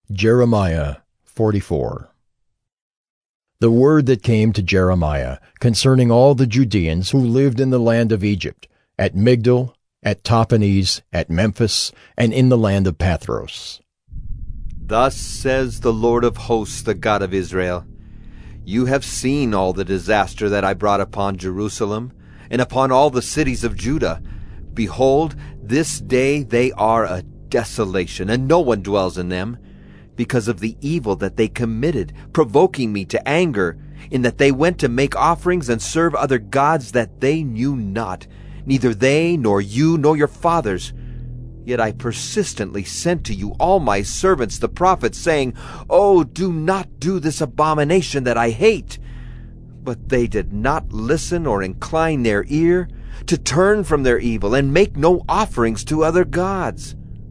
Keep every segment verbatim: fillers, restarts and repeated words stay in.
Jeremiah forty-four. The word that came to Jeremiah concerning all the Judeans who lived in the land of Egypt, at Migdol, at Tahpanhes, at Memphis, and in the land of Pathros. Thus says the Lord of hosts, the God of Israel, You have seen all the disaster that I brought upon Jerusalem, and upon all the cities of Judah. Behold, this day they are a desolation, and no one dwells in them, because of the evil that they committed, provoking me to anger, in that they went to make offerings and serve other gods that they knew not, neither they, nor you, nor your fathers. Yet I persistently sent to you all my servants the prophets, saying, Oh, do not do this abomination that I hate. But they did not listen or incline their ear, to turn from their evil, and make no offerings to other gods.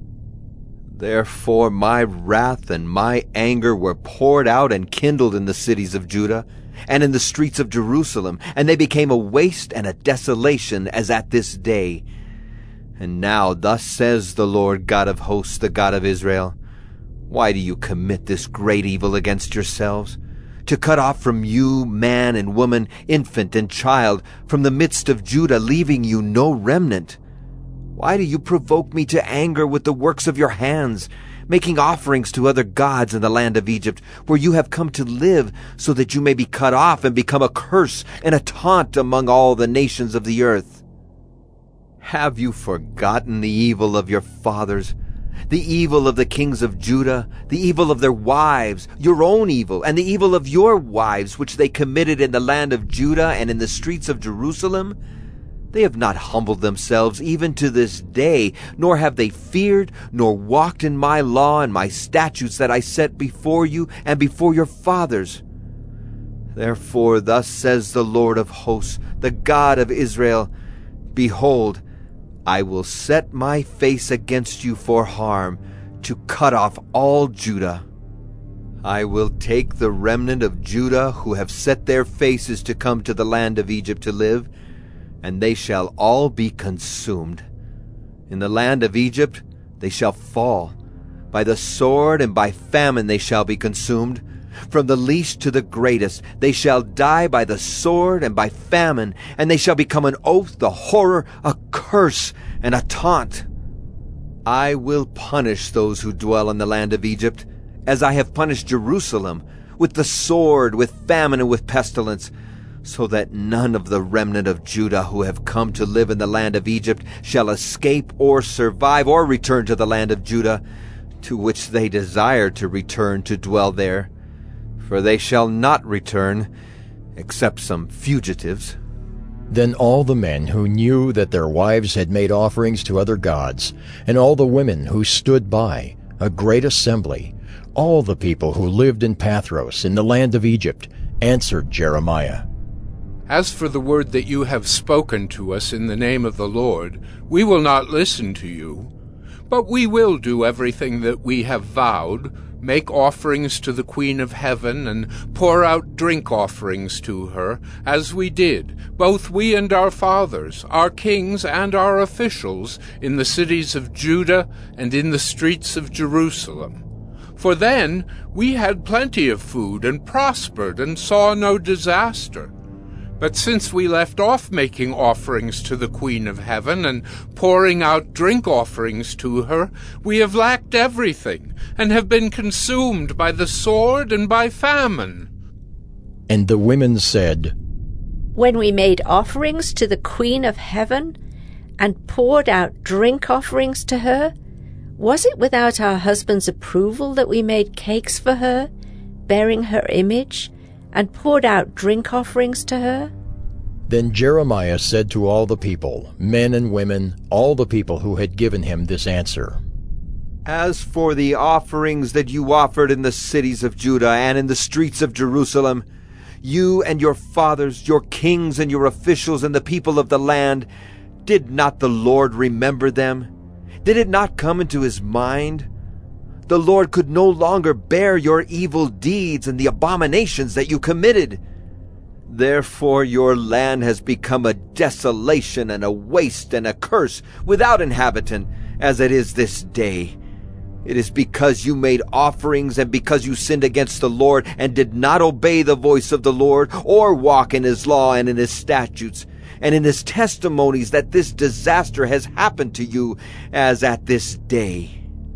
Therefore my wrath and my anger were poured out and kindled in the cities of Judah, and in the streets of Jerusalem, and they became a waste and a desolation as at this day. And now thus says the Lord God of hosts, the God of Israel, Why do you commit this great evil against yourselves? To cut off from you man and woman, infant and child, from the midst of Judah, leaving you no remnant. Why do you provoke me to anger with the works of your hands, making offerings to other gods in the land of Egypt, where you have come to live, so that you may be cut off and become a curse and a taunt among all the nations of the earth? Have you forgotten the evil of your fathers, the evil of the kings of Judah, the evil of their wives, your own evil, and the evil of your wives, which they committed in the land of Judah and in the streets of Jerusalem? They have not humbled themselves even to this day, nor have they feared, nor walked in my law and my statutes that I set before you and before your fathers. Therefore thus says the Lord of hosts, the God of Israel, Behold, I will set my face against you for harm, to cut off all Judah. I will take the remnant of Judah who have set their faces to come to the land of Egypt to live, and they shall all be consumed. In the land of Egypt they shall fall. By the sword and by famine they shall be consumed. From the least to the greatest they shall die by the sword and by famine, and they shall become an oath, a horror, a curse, and a taunt. I will punish those who dwell in the land of Egypt, as I have punished Jerusalem, with the sword, with famine, and with pestilence, so that none of the remnant of Judah who have come to live in the land of Egypt shall escape or survive or return to the land of Judah, to which they desire to return to dwell there. For they shall not return, except some fugitives. Then all the men who knew that their wives had made offerings to other gods, and all the women who stood by, a great assembly, all the people who lived in Pathros in the land of Egypt, answered Jeremiah, As for the word that you have spoken to us in the name of the Lord, we will not listen to you. But we will do everything that we have vowed, make offerings to the Queen of Heaven, and pour out drink offerings to her, as we did, both we and our fathers, our kings and our officials, in the cities of Judah and in the streets of Jerusalem. For then we had plenty of food and prospered and saw no disaster. But since we left off making offerings to the Queen of Heaven and pouring out drink offerings to her, we have lacked everything, and have been consumed by the sword and by famine. And the women said, When we made offerings to the Queen of Heaven, and poured out drink offerings to her, was it without our husband's approval that we made cakes for her, bearing her image, and poured out drink offerings to her? Then Jeremiah said to all the people, men and women, all the people who had given him this answer, As for the offerings that you offered in the cities of Judah and in the streets of Jerusalem, you and your fathers, your kings and your officials and the people of the land, did not the Lord remember them? Did it not come into his mind? The Lord could no longer bear your evil deeds and the abominations that you committed. Therefore your land has become a desolation and a waste and a curse without inhabitant, as it is this day. It is because you made offerings and because you sinned against the Lord and did not obey the voice of the Lord or walk in his law and in his statutes and in his testimonies that this disaster has happened to you as at this day."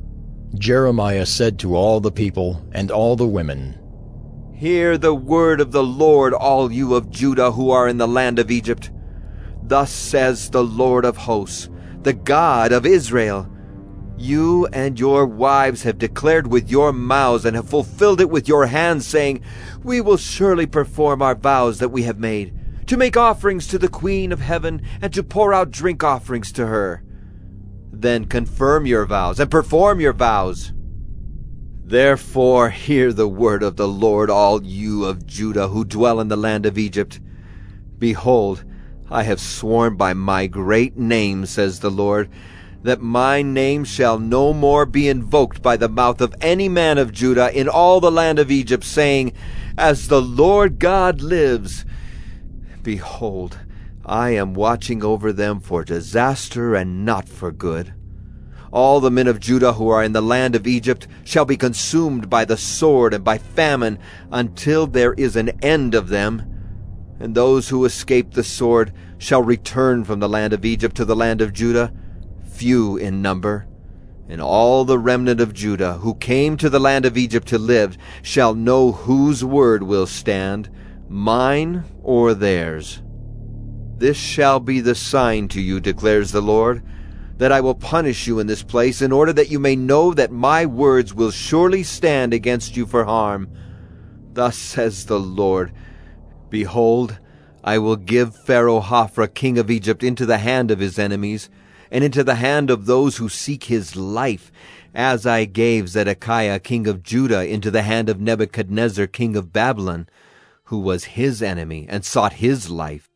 Jeremiah said to all the people and all the women, "Hear the word of the Lord, all you of Judah who are in the land of Egypt. Thus says the Lord of hosts, the God of Israel. You and your wives have declared with your mouths and have fulfilled it with your hands, saying, 'We will surely perform our vows that we have made, to make offerings to the Queen of Heaven and to pour out drink offerings to her.' Then confirm your vows and perform your vows. Therefore hear the word of the Lord, all you of Judah who dwell in the land of Egypt. Behold, I have sworn by my great name, says the Lord, that my name shall no more be invoked by the mouth of any man of Judah in all the land of Egypt, saying, 'As the Lord God lives.' Behold, I am watching over them for disaster and not for good. All the men of Judah who are in the land of Egypt shall be consumed by the sword and by famine until there is an end of them. And those who escape the sword shall return from the land of Egypt to the land of Judah, few in number. And all the remnant of Judah who came to the land of Egypt to live shall know whose word will stand, mine or theirs. This shall be the sign to you, declares the Lord, that I will punish you in this place, in order that you may know that my words will surely stand against you for harm. Thus says the Lord, Behold, I will give Pharaoh Hophra, king of Egypt, into the hand of his enemies, and into the hand of those who seek his life, as I gave Zedekiah, king of Judah, into the hand of Nebuchadnezzar, king of Babylon, who was his enemy and sought his life.